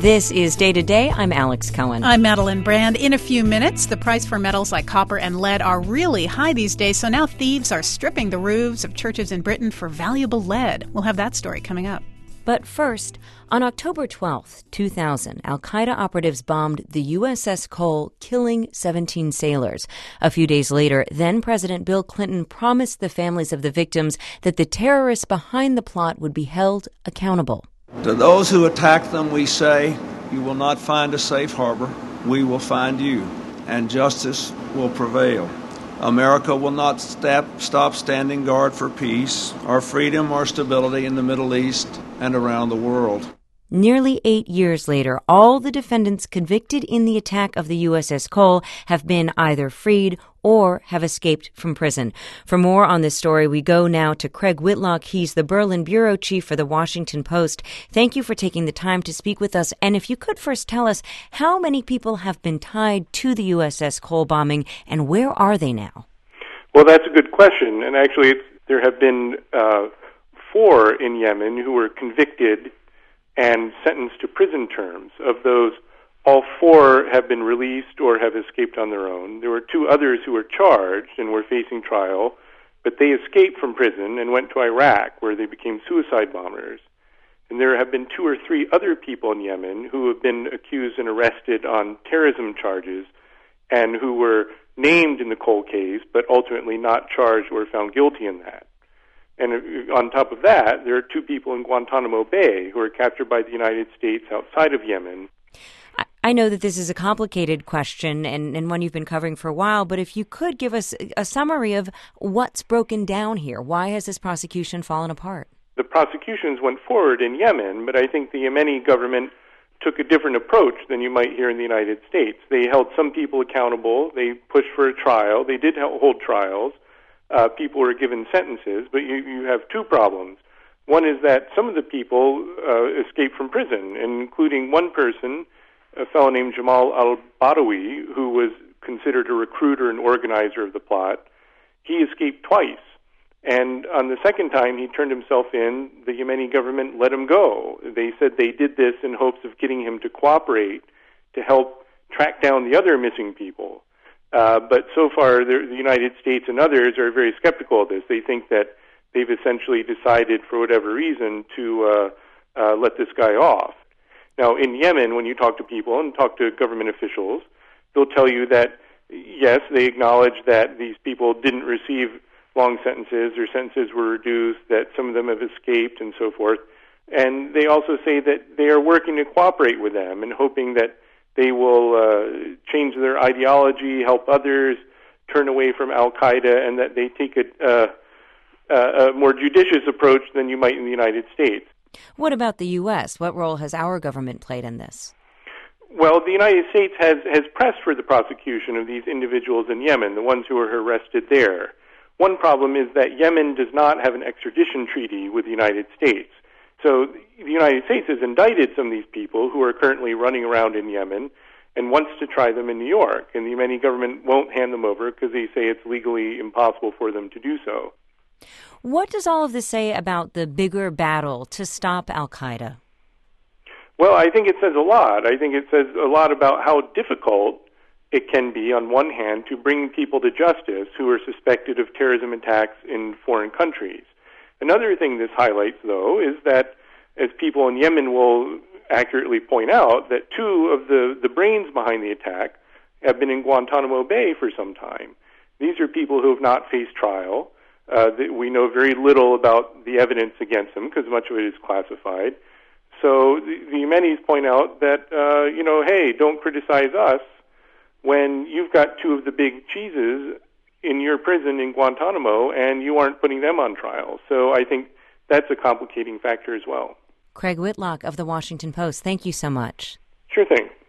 This is Day to Day. I'm Alex Cohen. I'm Madeline Brand. In a few minutes, the price for metals like copper and lead are really high these days, so now thieves are stripping the roofs of churches in Britain for valuable lead. We'll have that story coming up. But first, on October 12th, 2000, al-Qaeda operatives bombed the USS Cole, killing 17 sailors. A few days later, then-President Bill Clinton promised the families of the victims that the terrorists behind the plot would be held accountable. To those who attack them, we say, you will not find a safe harbor. We will find you, and justice will prevail. America will not stop standing guard for peace, our freedom, our stability in the Middle East and around the world. Nearly 8 years later, all the defendants convicted in the attack of the USS Cole have been either freed or have escaped from prison. For more on this story, we go now to Craig Whitlock. He's the Berlin bureau chief for the Washington Post. Thank you for taking the time to speak with us. And if you could first tell us how many people have been tied to the USS Cole bombing and where are they now? Well, that's a good question. And actually, there have been 4 in Yemen who were convicted and sentenced to prison terms. Of those, all 4 have been released or have escaped on their own. There were 2 others who were charged and were facing trial, but they escaped from prison and went to Iraq, where they became suicide bombers. And there have been 2 or 3 other people in Yemen who have been accused and arrested on terrorism charges and who were named in the Cole case, but ultimately not charged or found guilty in that. And on top of that, there are 2 people in Guantanamo Bay who were captured by the United States outside of Yemen. I know that this is a complicated question and one you've been covering for a while, but if you could give us a summary of what's broken down here. Why has this prosecution fallen apart? The prosecutions went forward in Yemen, but I think the Yemeni government took a different approach than you might hear in the United States. They held some people accountable. They pushed for a trial. They did hold trials. People were given sentences, but you have 2 problems. One is that some of the people escaped from prison, including one person, a fellow named Jamal al-Badawi, who was considered a recruiter and organizer of the plot. He escaped twice. And on the second time he turned himself in, the Yemeni government let him go. They said they did this in hopes of getting him to cooperate to help track down the other missing people. But so far, the United States and others are very skeptical of this. They think that they've essentially decided, for whatever reason, to let this guy off. Now, in Yemen, when you talk to people and talk to government officials, they'll tell you that, yes, they acknowledge that these people didn't receive long sentences, their sentences were reduced, that some of them have escaped and so forth. And they also say that they are working to cooperate with them and hoping that they will change their ideology, help others, turn away from al-Qaeda, and that they take a more judicious approach than you might in the United States. What about the U.S.? What role has our government played in this? Well, the United States has pressed for the prosecution of these individuals in Yemen, the ones who were arrested there. One problem is that Yemen does not have an extradition treaty with the United States. So the United States has indicted some of these people who are currently running around in Yemen and wants to try them in New York. And the Yemeni government won't hand them over because they say it's legally impossible for them to do so. What does all of this say about the bigger battle to stop al-Qaeda? Well, I think it says a lot. I think it says a lot about how difficult it can be, on one hand, to bring people to justice who are suspected of terrorism attacks in foreign countries. Another thing this highlights, though, is that, as people in Yemen will accurately point out, that 2 of the brains behind the attack have been in Guantanamo Bay for some time. These are people who have not faced trial. We know very little about the evidence against them because much of it is classified. So the Yemenis point out that, hey, don't criticize us when you've got 2 of the big cheeses in your prison in Guantanamo and you aren't putting them on trial. So I think that's a complicating factor as well. Craig Whitlock of the Washington Post, thank you so much. Sure thing.